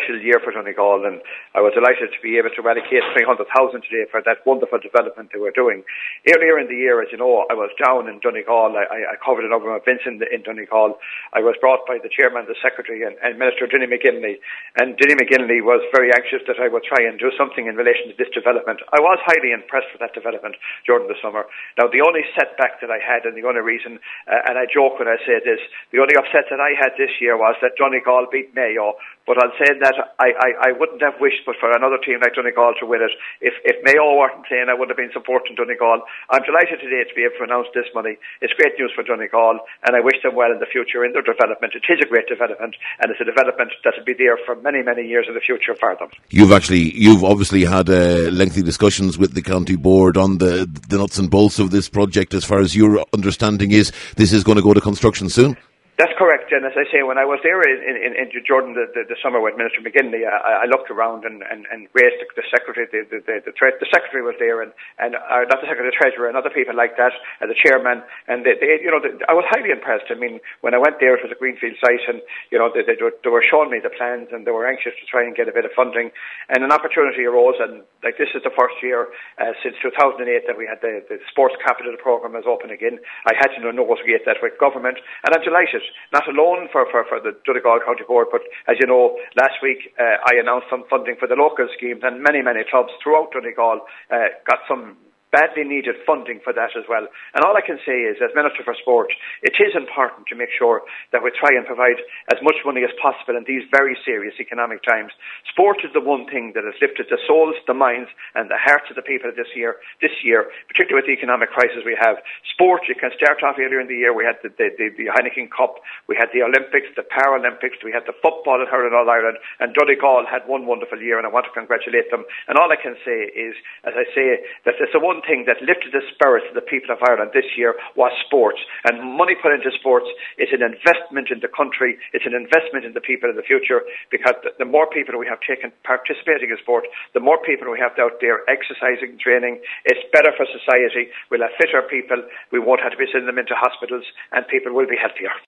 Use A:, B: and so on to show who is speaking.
A: special year for Donegal, and I was delighted to be able to allocate 300,000 today for that wonderful development they were doing. Earlier in the year, as you know, I was down in Donegal. I covered a number of events in Donegal. I was brought by the chairman, the secretary, and Minister Dinny McGinley. And Dinny McGinley was very anxious that I would try and do something in relation to this development. I was highly impressed with that development during the summer. Now, the only setback that I had, and the only reason, and I joke when I say this, the only upset that I had this year was that Donegal beat Mayo. But I'll say that I wouldn't have wished but for another team like Donegal to win it. If Mayo weren't playing, I would have been supporting Donegal. I'm delighted today to be able to announce this money. It's great news for Donegal, and I wish them well in the future in their development. It is a great development, and it's a development that will be there for many, many years in the future for them.
B: You've obviously had lengthy discussions with the county board on the nuts and bolts of this project. As far as your understanding is, this is going to go to construction soon?
A: That's correct, and as I say, when I was there in Jordan the summer with Minister McGinley, I looked around and raised the secretary. The secretary was there, and not the secretary, the treasurer, and other people like that, and the chairman. And I was highly impressed. I mean, when I went there, it was a greenfield site, and they were showing me the plans, and they were anxious to try and get a bit of funding. And an opportunity arose, and like this is the first year since 2008 that we had the sports capital program is open again. I had to negotiate that with government, and I'm delighted. Not alone for the Donegal County Board, but as you know, last week I announced some funding for the local schemes, and many clubs throughout Donegal got some badly needed funding for that as well. And all I can say is, as Minister for Sport, it is important to make sure that we try and provide as much money as possible in these very serious economic times. Sport is the one thing that has lifted the souls, the minds and the hearts of the people this year, particularly with the economic crisis we have. Sport, you can start off earlier in the year, we had the Heineken Cup, we had the Olympics, the Paralympics, we had the football in Hurling All-Ireland, and Donegal had one wonderful year, and I want to congratulate them. And all I can say is, as I say, that it's the one thing that lifted the spirits of the people of Ireland this year was sports. And money put into sports is an investment in the country, it's an investment in the people in the future, because the more people we have participating in sport, the more people we have out there exercising, training, it's better for society. We'll have fitter people, we won't have to be sending them into hospitals, and people will be healthier.